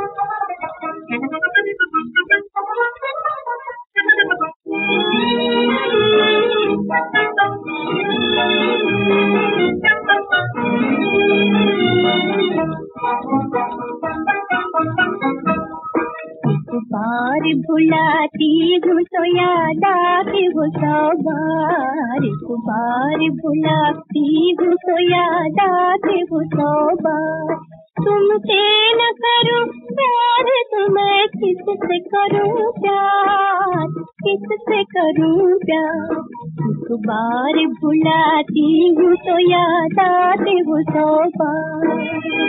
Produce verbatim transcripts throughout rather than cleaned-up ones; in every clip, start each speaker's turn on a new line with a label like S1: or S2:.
S1: बार भुलाती हूँ तो याद आती हूँ सौ बार, एक बार भुलाती हूँ तो याद आती हूँ सौ बार। तुमसे न करूँ प्यार तो मैं किससे करूँ प्यार, किससे करूँ प्यार। एक बार भुलाती हूँ तो याद आती हूँ सौ बार।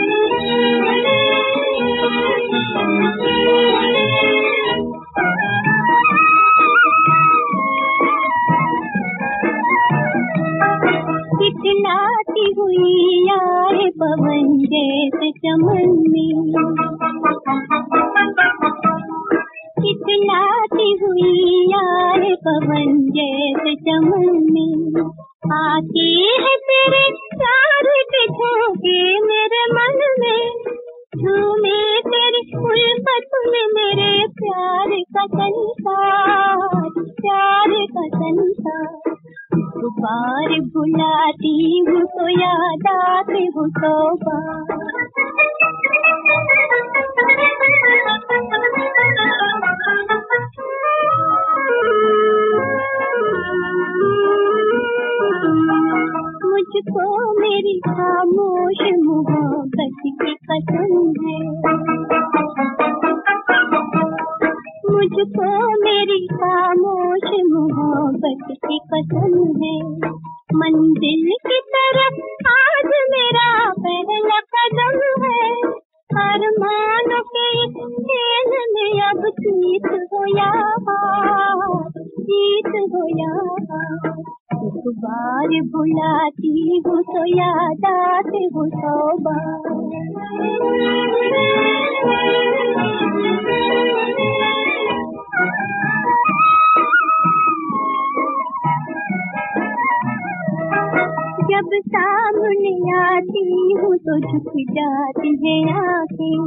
S1: चितलाती हुई यार पवन जैसे चमन में, चितलाती हुई यार पवन जैसे चमन में। आती है तेरे प्यार के झोंके मेरे मन में, झूमे तेरी उल्फत में मेरे प्यार का संसार, प्यार का संसार। एक बार भुलाती हूँ तो याद आती हूँ सौ बार। मुझको मेरी खामोश मोहब्बत की कसम है, मुझको मेरी खामोश मोहब्बत की कसम है। मंजिल की तरफ आज मेरा पहला कदम है, अरमानों के खेल में अब जीत हो या हार, जीत हो या हार। एक बार भुलाती हूँ तो याद आती हूँ सौ बार। जब सामने आती हूँ तो झुक जाती है आँखें,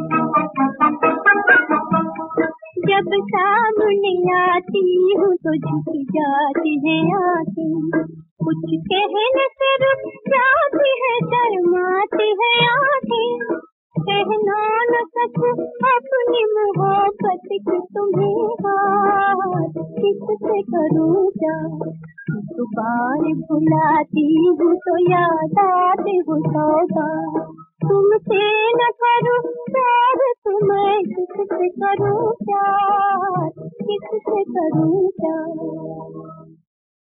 S1: जब सामने आती हूँ तो झुक जाती है आँखें। कुछ कहने से रुक जाती है, शर्माती है आँखें। कह न सकूं अपनी मोहब्बत की तुम्हें हार, किससे करूँ प्यार। एक बार भुलाती हूँ तो याद आती हूँ सौ बार। तुमसे न करूँ प्यार तो मैं किससे करूँ प्यार, किससे करूँ प्यार।